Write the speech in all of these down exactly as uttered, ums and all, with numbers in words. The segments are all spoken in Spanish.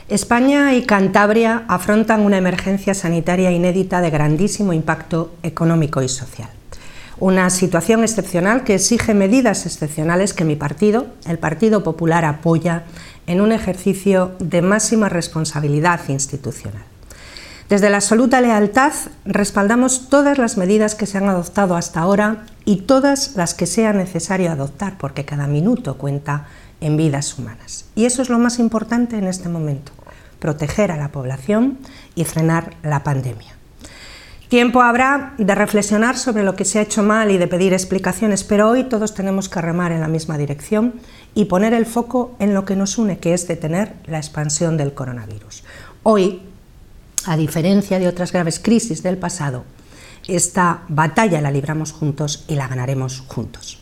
España y Cantabria afrontan una emergencia sanitaria inédita de grandísimo impacto económico y social. Una situación excepcional que exige medidas excepcionales que mi partido, el Partido Popular, apoya en un ejercicio de máxima responsabilidad institucional. Desde la absoluta lealtad respaldamos todas las medidas que se han adoptado hasta ahora y todas las que sea necesario adoptar, porque cada minuto cuenta en vidas humanas. Y eso es lo más importante en este momento, proteger a la población y frenar la pandemia. Tiempo habrá de reflexionar sobre lo que se ha hecho mal y de pedir explicaciones, pero hoy todos tenemos que remar en la misma dirección y poner el foco en lo que nos une, que es detener la expansión del coronavirus. Hoy, a diferencia de otras graves crisis del pasado, esta batalla la libramos juntos y la ganaremos juntos.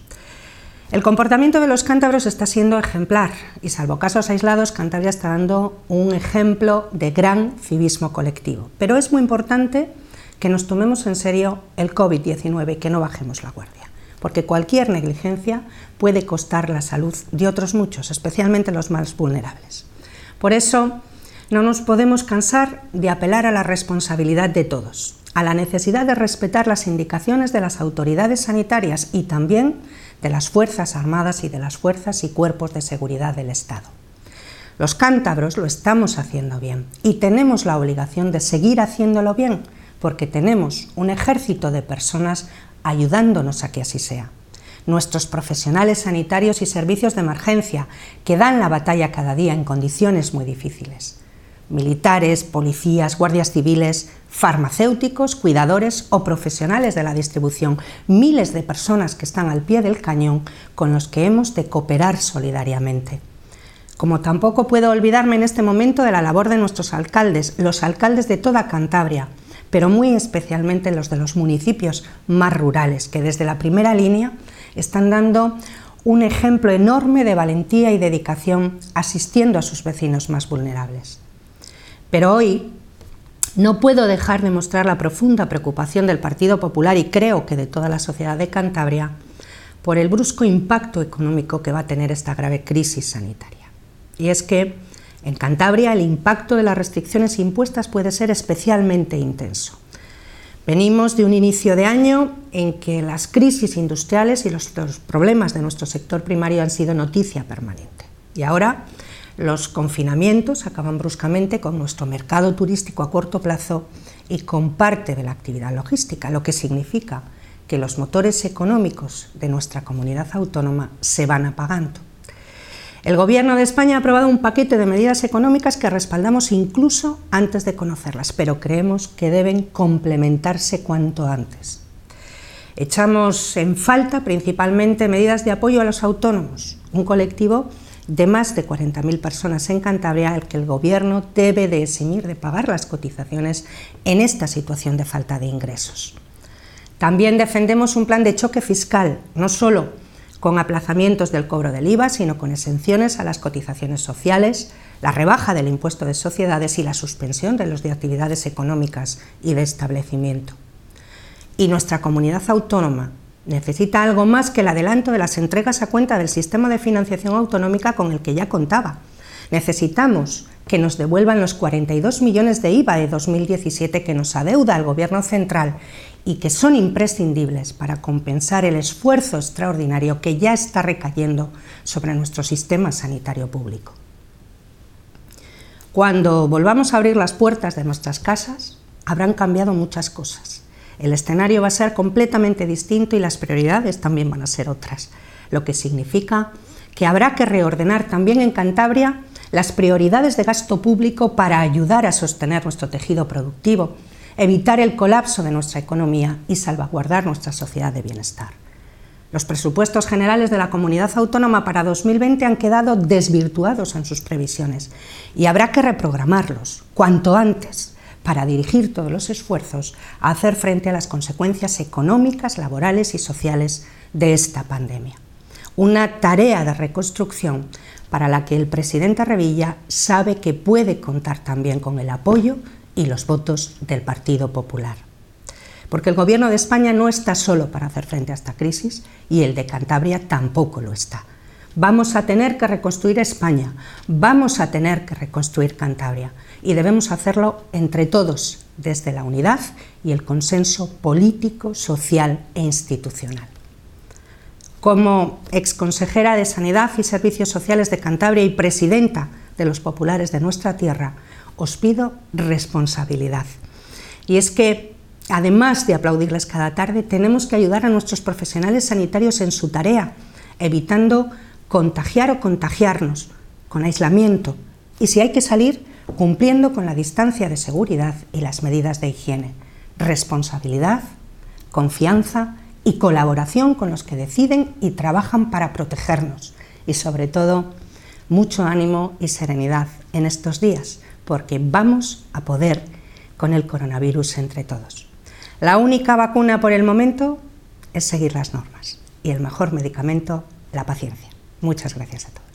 El comportamiento de los cántabros está siendo ejemplar y, salvo casos aislados, Cantabria está dando un ejemplo de gran civismo colectivo. Pero es muy importante que nos tomemos en serio el COVID diecinueve y que no bajemos la guardia, porque cualquier negligencia puede costar la salud de otros muchos, especialmente los más vulnerables. Por eso, no nos podemos cansar de apelar a la responsabilidad de todos, a la necesidad de respetar las indicaciones de las autoridades sanitarias y también de las Fuerzas Armadas y de las fuerzas y cuerpos de seguridad del Estado. Los cántabros lo estamos haciendo bien y tenemos la obligación de seguir haciéndolo bien, porque tenemos un ejército de personas ayudándonos a que así sea. Nuestros profesionales sanitarios y servicios de emergencia que dan la batalla cada día en condiciones muy difíciles. Militares, policías, guardias civiles, farmacéuticos, cuidadores o profesionales de la distribución, miles de personas que están al pie del cañón con los que hemos de cooperar solidariamente. Como tampoco puedo olvidarme en este momento de la labor de nuestros alcaldes, los alcaldes de toda Cantabria, pero muy especialmente los de los municipios más rurales, que desde la primera línea están dando un ejemplo enorme de valentía y dedicación asistiendo a sus vecinos más vulnerables. Pero hoy no puedo dejar de mostrar la profunda preocupación del Partido Popular y creo que de toda la sociedad de Cantabria por el brusco impacto económico que va a tener esta grave crisis sanitaria. Y es que en Cantabria el impacto de las restricciones impuestas puede ser especialmente intenso. Venimos de un inicio de año en que las crisis industriales y los, los problemas de nuestro sector primario han sido noticia permanente. Y ahora los confinamientos acaban bruscamente con nuestro mercado turístico a corto plazo y con parte de la actividad logística, lo que significa que los motores económicos de nuestra comunidad autónoma se van apagando. El Gobierno de España ha aprobado un paquete de medidas económicas que respaldamos incluso antes de conocerlas, pero creemos que deben complementarse cuanto antes. Echamos en falta principalmente medidas de apoyo a los autónomos, un colectivo de más de cuarenta mil personas en Cantabria al que el Gobierno debe de eximir de pagar las cotizaciones en esta situación de falta de ingresos. También defendemos un plan de choque fiscal, no solo con aplazamientos del cobro del I V A, sino con exenciones a las cotizaciones sociales, la rebaja del impuesto de sociedades y la suspensión de los de actividades económicas y de establecimiento. Y nuestra comunidad autónoma necesita algo más que el adelanto de las entregas a cuenta del sistema de financiación autonómica con el que ya contaba. Necesitamos que nos devuelvan los cuarenta y dos millones de I V A de dos mil diecisiete que nos adeuda el Gobierno central y que son imprescindibles para compensar el esfuerzo extraordinario que ya está recayendo sobre nuestro sistema sanitario público. Cuando volvamos a abrir las puertas de nuestras casas, habrán cambiado muchas cosas. El escenario va a ser completamente distinto y las prioridades también van a ser otras, lo que significa que habrá que reordenar también en Cantabria las prioridades de gasto público para ayudar a sostener nuestro tejido productivo, evitar el colapso de nuestra economía y salvaguardar nuestra sociedad de bienestar. Los presupuestos generales de la Comunidad Autónoma para dos mil veinte han quedado desvirtuados en sus previsiones y habrá que reprogramarlos cuanto antes para dirigir todos los esfuerzos a hacer frente a las consecuencias económicas, laborales y sociales de esta pandemia. Una tarea de reconstrucción para la que el presidente Revilla sabe que puede contar también con el apoyo y los votos del Partido Popular. Porque el Gobierno de España no está solo para hacer frente a esta crisis y el de Cantabria tampoco lo está. Vamos a tener que reconstruir España, vamos a tener que reconstruir Cantabria y debemos hacerlo entre todos, desde la unidad y el consenso político, social e institucional. Como exconsejera de Sanidad y Servicios Sociales de Cantabria y presidenta de los populares de nuestra tierra, os pido responsabilidad. Y es que, además de aplaudirles cada tarde, tenemos que ayudar a nuestros profesionales sanitarios en su tarea, evitando contagiar o contagiarnos, con aislamiento, y si hay que salir, cumpliendo con la distancia de seguridad y las medidas de higiene. Responsabilidad, confianza y colaboración con los que deciden y trabajan para protegernos. Y sobre todo, mucho ánimo y serenidad en estos días, porque vamos a poder con el coronavirus entre todos. La única vacuna por el momento es seguir las normas y el mejor medicamento, la paciencia. Muchas gracias a todos.